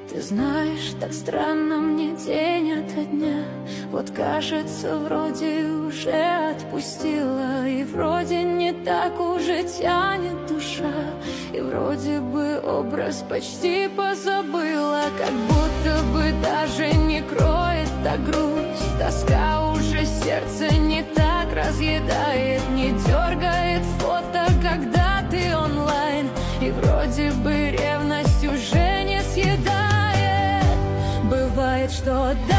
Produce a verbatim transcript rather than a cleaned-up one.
Ты знаешь, так странно мне день ото дня. Вот кажется, вроде уже отпустила, и вроде не так уже тянет душа, и вроде бы образ почти позабыла. Как будто бы даже не кроет та грусть, тоска уже сердце не так разъедает, не дергает фото, когда ты онлайн, и вроде бы ревность уже не съедает. Бывает, что да,